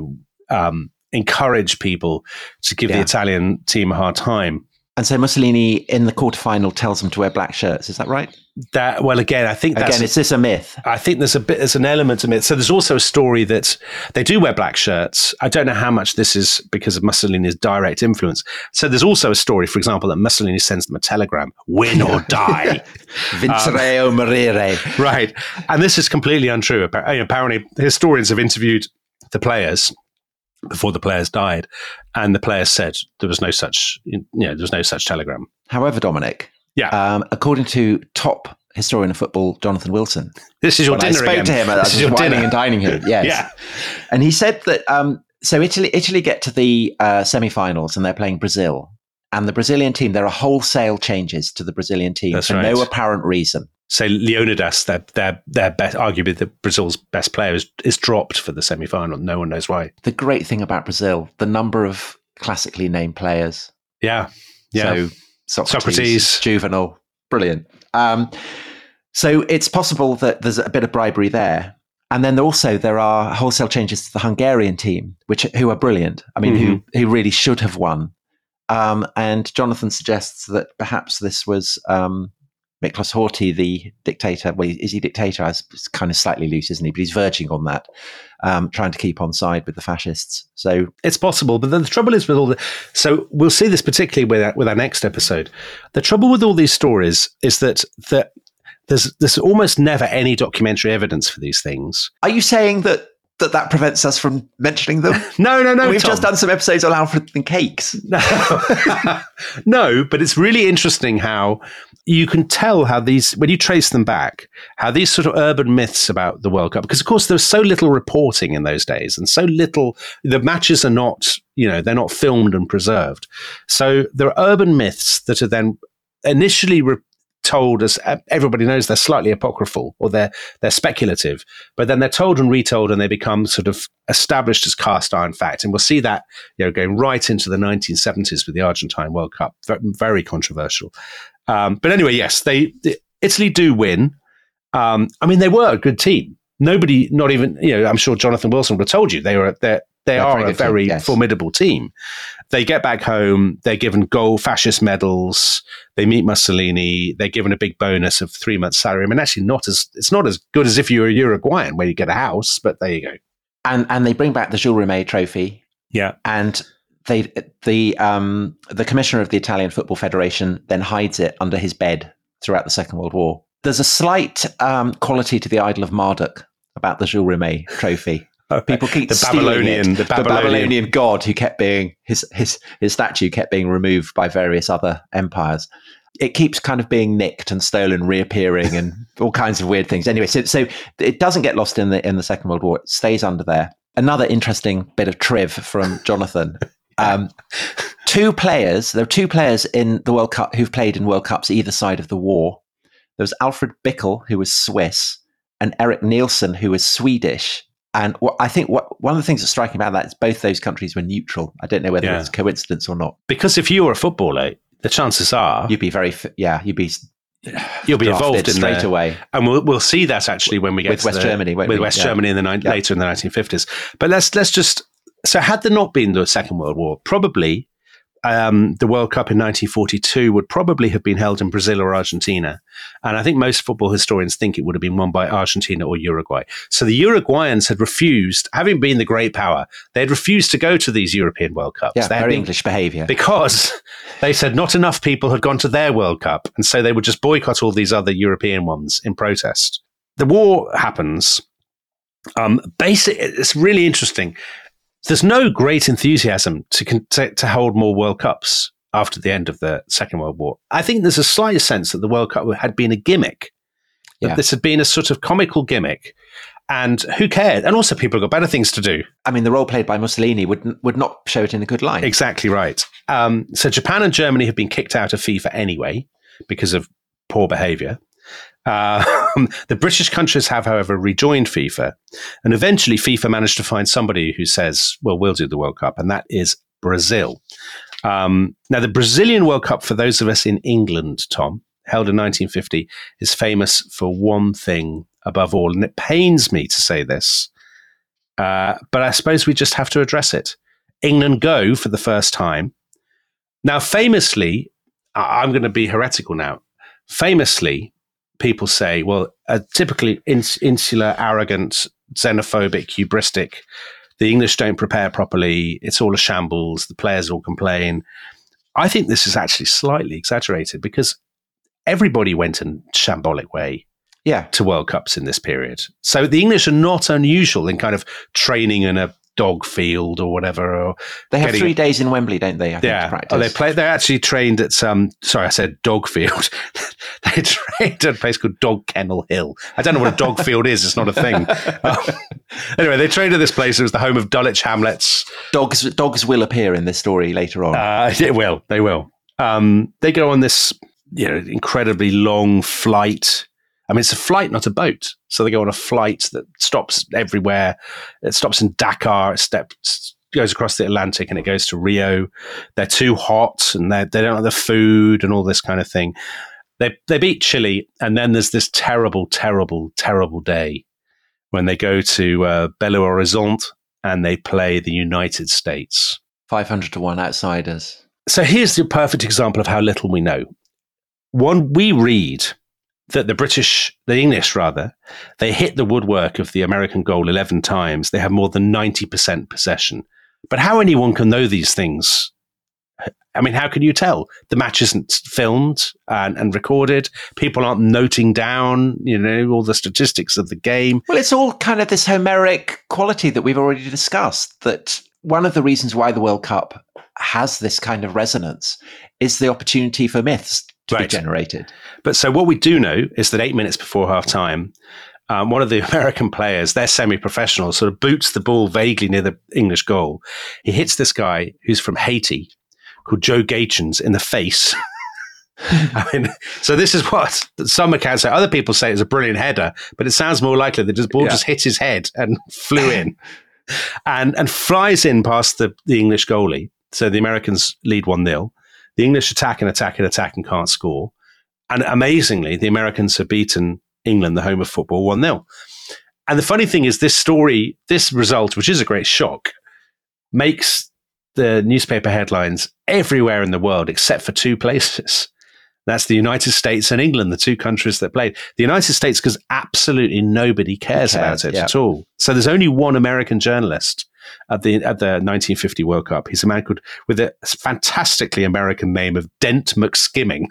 encourage people to give the Italian team a hard time. And so Mussolini in the quarterfinal tells them to wear black shirts. Is that right? I think that's... is this a myth? I think there's an element of myth. So there's also a story that they do wear black shirts. I don't know how much this is because of Mussolini's direct influence. So there's also a story, for example, that Mussolini sends them a telegram, win or die. Vincere o morire. Right. And this is completely untrue. Apparently, historians have interviewed the players before the players died, and the players said there was no such telegram. However, Dominic, according to top historian of football Jonathan Wilson, this is your dinner I spoke again. to him. I was whining and dining him. Yes, yeah. And he said that so Italy get to the semi-finals, and they're playing Brazil, and the Brazilian team, there are wholesale changes to the Brazilian team for no apparent reason. So Leonidas, their best, arguably Brazil's best player, is dropped for the semi-final. No one knows why. The great thing about Brazil, the number of classically named players. Yeah. So Socrates, Juvenal, brilliant. So it's possible that there's a bit of bribery there. And then there are wholesale changes to the Hungarian team, who are brilliant. I mean, who really should have won. And Jonathan suggests that perhaps this was Miklos Horthy, the dictator. Well, is he dictator? It's kind of slightly loose, isn't he? But he's verging on that, trying to keep on side with the fascists. So it's possible. But then the trouble is with all the... So we'll see this particularly with our next episode. The trouble with all these stories is that there's almost never any documentary evidence for these things. Are you saying that prevents us from mentioning them? No. We've just done some episodes on Alfred and Cakes. No, but it's really interesting how you can tell how these, when you trace them back, how these sort of urban myths about the World Cup, because of course there was so little reporting in those days and so little, the matches are not, they're not filmed and preserved. So there are urban myths that are then initially told, as everybody knows, they're slightly apocryphal or they're speculative, but then they're told and retold and they become sort of established as cast iron fact. And we'll see that going right into the 1970s with the Argentine World Cup. Very controversial. But anyway, yes, Italy do win. I mean, they were a good team. Nobody, not even, I'm sure Jonathan Wilson would have told you they are a very formidable team. They get back home, they're given fascist medals, they meet Mussolini, they're given a big bonus of 3 months' salary. I mean, actually it's not as good as if you were a Uruguayan where you get a house, but there you go. And they bring back the Jules Rimet trophy. Yeah. And the commissioner of the Italian Football Federation then hides it under his bed throughout the Second World War. There's a slight quality to the Idol of Marduk about the Jules Rimet trophy. People keep the Babylonian god who kept being his statue kept being removed by various other empires. It keeps kind of being nicked and stolen, reappearing, and all kinds of weird things. Anyway, so it doesn't get lost in the Second World War. It stays under there. Another interesting bit of triv from Jonathan. There are two players in the World Cup who've played in World Cups either side of the war. There was Alfred Bickel, who was Swiss, and Eric Nielsen, who was Swedish. And I think one of the things that's striking about that is both those countries were neutral. I don't know whether it's a coincidence or not. Because if you were a footballer, the chances are you'd be you'd be involved in straight away. And we'll see that actually when we get with West Germany, Germany later in the 1950s. But let's just, so had there not been the Second World War, probably the World Cup in 1942 would probably have been held in Brazil or Argentina. And I think most football historians think it would have been won by Argentina or Uruguay. So the Uruguayans had refused, having been the great power, they had refused to go to these European World Cups. Yeah, very English behaviour. Because they said not enough people had gone to their World Cup. And so they would just boycott all these other European ones in protest. The war happens. It's really interesting. There's no great enthusiasm to hold more World Cups after the end of the Second World War. I think there's a slight sense that the World Cup had been a gimmick, that this had been a sort of comical gimmick, and who cared? And also people have got better things to do. I mean, the role played by Mussolini would not show it in a good light. Exactly right. So Japan and Germany have been kicked out of FIFA anyway because of poor behaviour. The British countries have, however, rejoined FIFA, and eventually FIFA managed to find somebody who says, well, we'll do the World Cup, and that is Brazil. Now, the Brazilian World Cup, for those of us in England, Tom, held in 1950, is famous for one thing above all, and it pains me to say this, but I suppose we just have to address it. England go for the first time. Now, famously, I'm going to be heretical now, famously, people say, well, typically insular, arrogant, xenophobic, hubristic. The English don't prepare properly. It's all a shambles. The players all complain. I think this is actually slightly exaggerated because everybody went in a shambolic way to World Cups in this period. So the English are not unusual in kind of training in a dog field or whatever. Or they have 3 days in Wembley, don't they? I think, to practice. They actually trained at sorry, I said dog field. They trained at a place called Dog Kennel Hill. I don't know what a dog field is. It's not a thing. Anyway, they trained at this place. It was the home of Dulwich Hamlets. Dogs will appear in this story later on. They will. They go on this incredibly long flight. I mean, it's a flight, not a boat. So they go on a flight that stops everywhere. It stops in Dakar. It goes across the Atlantic and it goes to Rio. They're too hot and they don't have the food and all this kind of thing. They beat Chile. And then there's this terrible, terrible, terrible day when they go to Belo Horizonte and they play the United States. 500-1 outsiders. So here's the perfect example of how little we know. One, we read that the English, they hit the woodwork of the American goal 11 times. They have more than 90% possession. But how anyone can know these things? I mean, how can you tell? The match isn't filmed and recorded. People aren't noting down, all the statistics of the game. Well, it's all kind of this Homeric quality that we've already discussed, that one of the reasons why the World Cup has this kind of resonance is the opportunity for myths to be generated. But so what we do know is that 8 minutes before half time, one of the American players, they're semi-professional, sort of boots the ball vaguely near the English goal. He hits this guy who's from Haiti called Joe Gaetjens in the face. I mean, so this is what some accounts say. Other people say it's a brilliant header, but it sounds more likely that the ball just hit his head and flew in and flies in past the English goalie. So the Americans lead 1-0. The English attack and can't score. And amazingly, the Americans have beaten England, the home of football, 1-0. And the funny thing is this result, which is a great shock, makes the newspaper headlines everywhere in the world except for two places. That's the United States and England, the two countries that played. The United States, because absolutely nobody cares about it at all. So there's only one American journalist at the 1950 World Cup. He's a man with a fantastically American name of Dent McSkimming.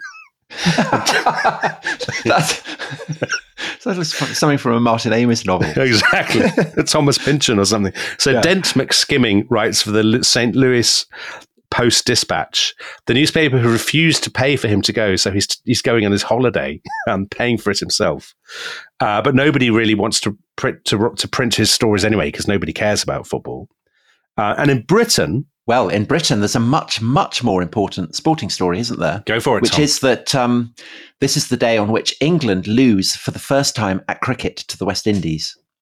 That's something from a Martin Amis novel. Exactly. Thomas Pynchon or something. So Dent McSkimming writes for the St. Louis Post-Dispatch, the newspaper who refused to pay for him to go. So he's going on his holiday and paying for it himself. But nobody really wants to print his stories anyway because nobody cares about football. And in Britain... Well, in Britain, there's a much, much more important sporting story, isn't there? Go for it, Which Tom. is that this is the day on which England lose for the first time at cricket to the West Indies.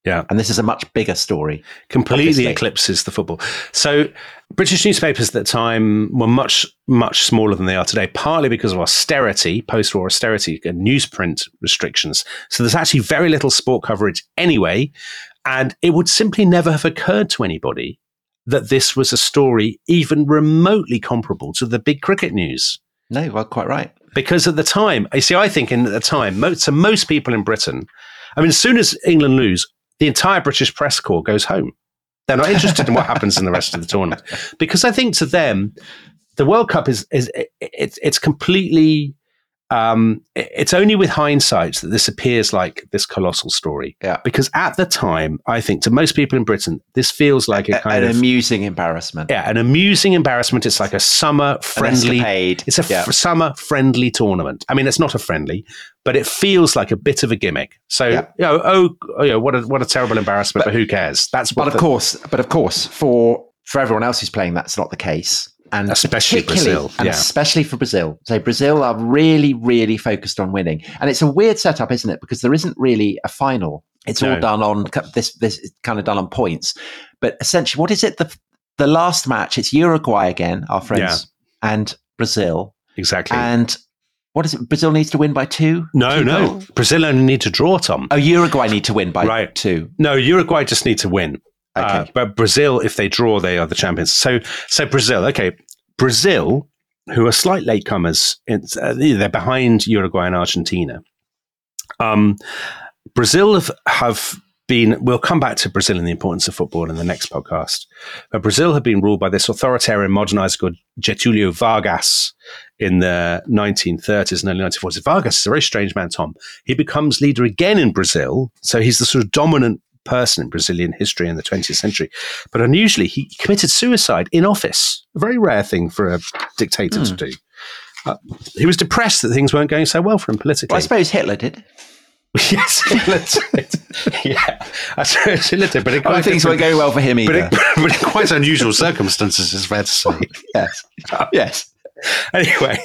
Yeah. And this is a much bigger story. Completely obviously. eclipses the football. So British newspapers at the time were much, much smaller than they are today, partly because of austerity, post-war austerity, and newsprint restrictions. So there's actually very little sport coverage anyway. And it would simply never have occurred to anybody that this was a story even remotely comparable to the big cricket news. No, well, quite right. Because at the time, you see, I think at the time, most people in Britain, I mean, as soon as England lose, the entire British press corps goes home. They're not interested in what happens in the rest of the tournament. Because I think to them, the World Cup it's completely, it's only with hindsight that this appears like this colossal story. Yeah. Because at the time, I think to most people in Britain, this feels like an amusing embarrassment. Yeah, an amusing embarrassment. It's like a summer friendly. It's a summer friendly tournament. I mean, it's not a friendly, but it feels like a bit of a gimmick. So, what a terrible embarrassment. But who cares? That's what. But of course, for everyone else who's playing, that's not the case. And especially Brazil. And especially for Brazil. So Brazil are really, really focused on winning. And it's a weird setup, isn't it? Because there isn't really a final. It's all done on this kind of done on points. But essentially, what is it? The last match, it's Uruguay again, our friends, and Brazil. Exactly. And what is it? Brazil needs to win by 2? No. Goals? Brazil only need to draw, Tom. Oh, Uruguay need to win by 2. No, Uruguay just need to win. Okay. But Brazil, if they draw, they are the champions. So Brazil, who are slight latecomers, they're behind Uruguay and Argentina. Brazil have been, we'll come back to Brazil and the importance of football in the next podcast, but Brazil have been ruled by this authoritarian modernizer called Getúlio Vargas in the 1930s and early 1940s. Vargas is a very strange man, Tom. He becomes leader again in Brazil, so he's the sort of dominant person in Brazilian history in the 20th century. But unusually, he committed suicide in office, a very rare thing for a dictator to do. He was depressed that things weren't going so well for him politically. Well, I suppose Hitler did. Yes, Hitler did. Yeah, I suppose Hitler did. But things weren't going well for him either. But in quite unusual circumstances, it's fair to say. Yes. Anyway,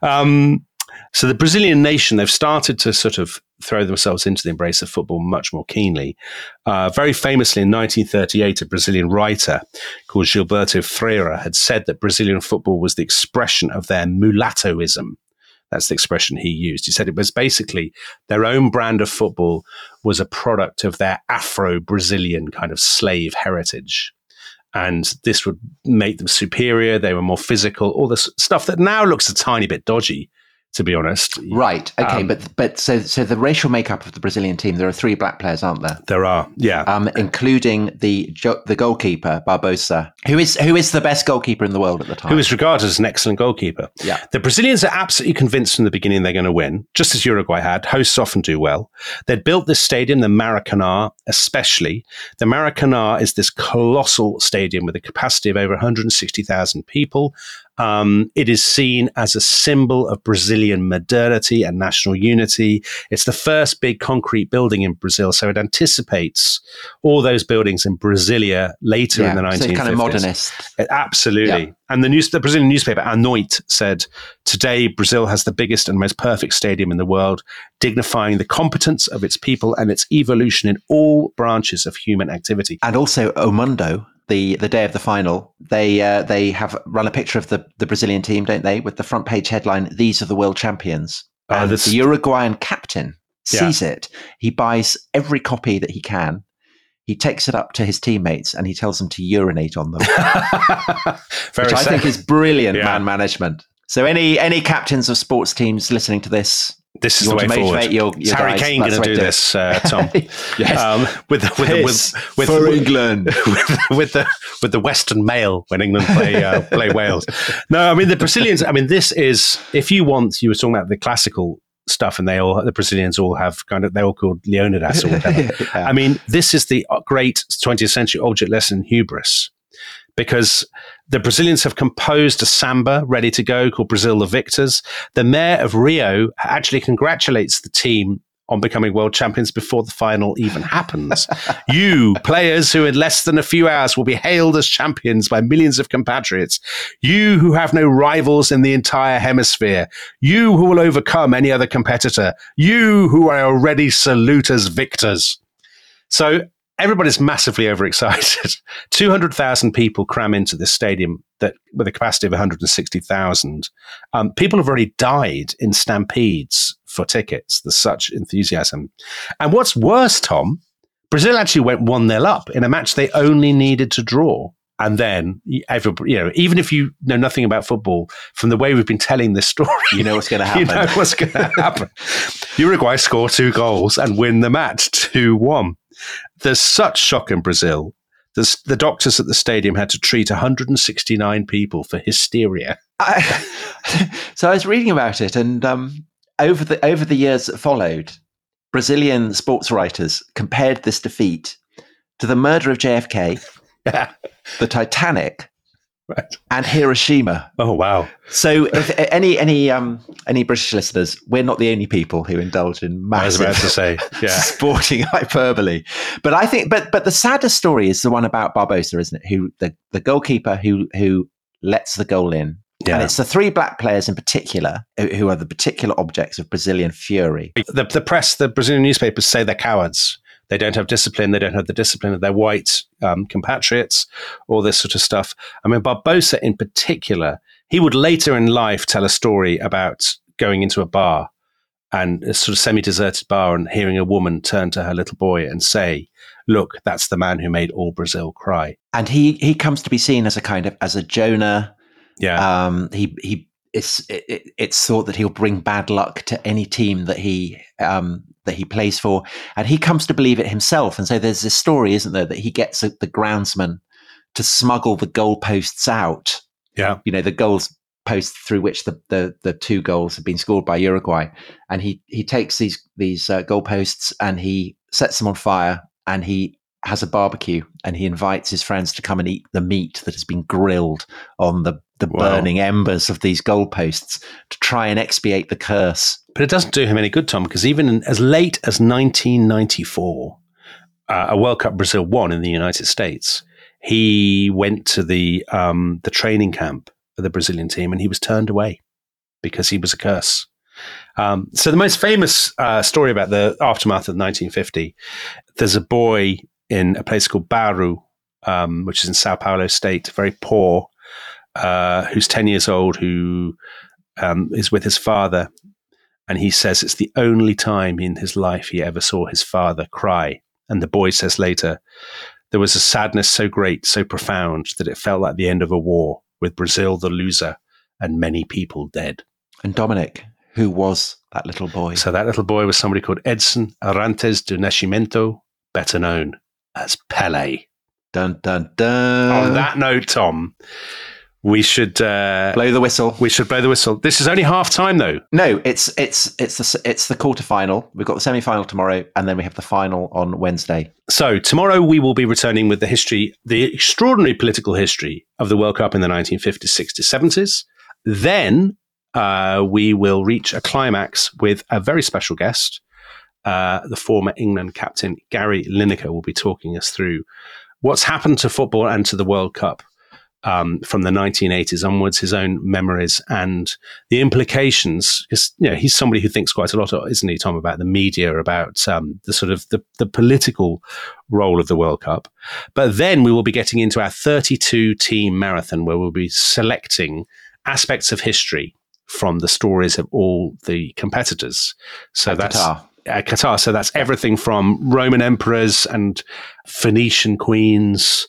so the Brazilian nation, they've started to sort of throw themselves into the embrace of football much more keenly. Very famously in 1938, a Brazilian writer called Gilberto Freire had said that Brazilian football was the expression of their mulattoism. That's the expression he used. He said it was basically their own brand of football was a product of their Afro-Brazilian kind of slave heritage. And this would make them superior. They were more physical, all this stuff that now looks a tiny bit dodgy, to be honest. Right. Okay. But so the racial makeup of the Brazilian team, there are 3 black players, aren't there? There are. Yeah. Including the goalkeeper, Barbosa, who is the best goalkeeper in the world at the time. Who is regarded as an excellent goalkeeper. Yeah. The Brazilians are absolutely convinced from the beginning they're going to win, just as Uruguay had. Hosts often do well. They'd built this stadium, the Maracanã, especially. The Maracanã is this colossal stadium with a capacity of over 160,000 people. It is seen as a symbol of Brazilian modernity and national unity. It's the first big concrete building in Brazil, so it anticipates all those buildings in Brasilia later in the 1950s. So it's kind of modernist. Absolutely. Yeah. And the Brazilian newspaper, A Noite, said, today Brazil has the biggest and most perfect stadium in the world, dignifying the competence of its people and its evolution in all branches of human activity. And also O Mundo, the day of the final, they have run a picture of the Brazilian team, don't they, with the front page headline, "These are the world champions." And the Uruguayan captain sees it. He buys every copy that he can. He takes it up to his teammates and he tells them to urinate on them, which I think is brilliant man management. So any captains of sports teams listening to this, this is the way forward. Your Harry guys, Kane going to do this, Tom. Yes. With England, with the Western Mail when England play Wales. No, I mean the Brazilians. I mean this is, if you want, you were talking about the classical stuff, and the Brazilians all have they're all called Leonidas or whatever. Yeah. I mean, this is the great 20th century object lesson in hubris. Because the Brazilians have composed a samba ready to go called Brazil the Victors. The mayor of Rio actually congratulates the team on becoming world champions before the final even happens. You, players who in less than a few hours will be hailed as champions by millions of compatriots. You who have no rivals in the entire hemisphere. You who will overcome any other competitor. You who are already salute as victors. So everybody's massively overexcited. 200,000 people cram into this stadium that with a capacity of 160,000. People have already died in stampedes for tickets. There's such enthusiasm. And what's worse, Tom, Brazil actually went 1-0 up in a match they only needed to draw. And then, even if you know nothing about football, from the way we've been telling this story, you know what's going to happen. You know what's going to happen. Uruguay score 2 goals and win the match 2-1. There's such shock in Brazil. The doctors at the stadium had to treat 169 people for hysteria. So I was reading about it, and over the years that followed, Brazilian sports writers compared this defeat to the murder of JFK, the Titanic, right, and Hiroshima. Oh wow! So, if any British listeners, we're not the only people who indulge in massive, I was about to say, sporting hyperbole. But I think, but the saddest story is the one about Barbosa, isn't it? Who the goalkeeper who lets the goal in. Yeah. And it's the 3 black players in particular who are the particular objects of Brazilian fury. The press, the Brazilian newspapers say they're cowards. They don't have discipline. They don't have the discipline of their white compatriots, all this sort of stuff. I mean, Barbosa in particular, he would later in life tell a story about going into a bar, and a sort of semi-deserted bar, and hearing a woman turn to her little boy and say, "Look, that's the man who made all Brazil cry." And he comes to be seen as a Jonah. Yeah. It's thought that he'll bring bad luck to any team that he plays for, and he comes to believe it himself. And so there's this story, isn't there, that he gets the groundsman to smuggle the goalposts out. Yeah, the goals post through which the 2 goals have been scored by Uruguay, and he takes these goalposts and he sets them on fire, and he has a barbecue, and he invites his friends to come and eat the meat that has been grilled on the burning embers of these goalposts to try and expiate the curse. But it doesn't do him any good, Tom, because even as late as 1994, a World Cup Brazil won in the United States, he went to the training camp for the Brazilian team, and he was turned away because he was a curse. So the most famous story about the aftermath of 1950, there's a boy in a place called Bauru, which is in Sao Paulo state, very poor, who's 10 years old, who is with his father. And he says it's the only time in his life he ever saw his father cry. And the boy says later, there was a sadness so great, so profound, that it felt like the end of a war, with Brazil the loser and many people dead. And Dominic, who was that little boy? So that little boy was somebody called Edson Arantes do Nascimento, better known as Pelé. Dun, dun, dun. On that note, Tom, we should blow the whistle. We should blow the whistle. This is only half time, though. No, it's the quarterfinal. We've got the semi-final tomorrow, and then we have the final on Wednesday. So tomorrow we will be returning with the extraordinary political history of the World Cup in the 1950s, 60s, 70s. Then we will reach a climax with a very special guest. The former England captain Gary Lineker will be talking us through what's happened to football and to the World Cup from the 1980s onwards, his own memories and the implications. Because he's somebody who thinks quite a lot, isn't he, Tom, about the media, about the sort of the political role of the World Cup. But then we will be getting into our 32-team marathon, where we'll be selecting aspects of history from the stories of all the competitors. So that's Qatar. So that's everything from Roman emperors and Phoenician queens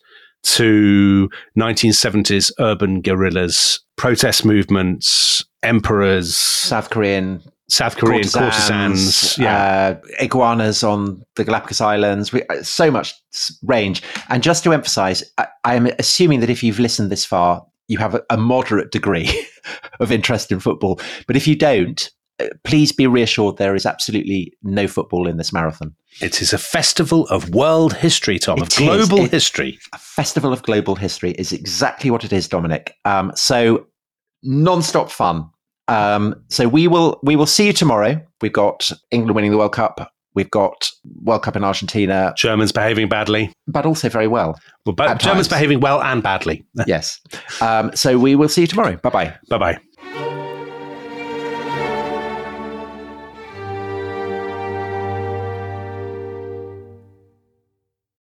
to 1970s urban guerrillas, protest movements, emperors, South Korean courtesans, iguanas on the Galapagos Islands. So much range. And just to emphasize, I'm assuming that if you've listened this far, you have a moderate degree of interest in football. But if you don't, please be reassured there is absolutely no football in this marathon. It is a festival of world history, Tom, of global history. A festival of global history is exactly what it is, Dominic. So non-stop fun. So we will see you tomorrow. We've got England winning the World Cup. We've got World Cup in Argentina. Germans behaving badly. But also very well. Germans behaving well and badly. Yes. So we will see you tomorrow. Bye-bye. Bye-bye.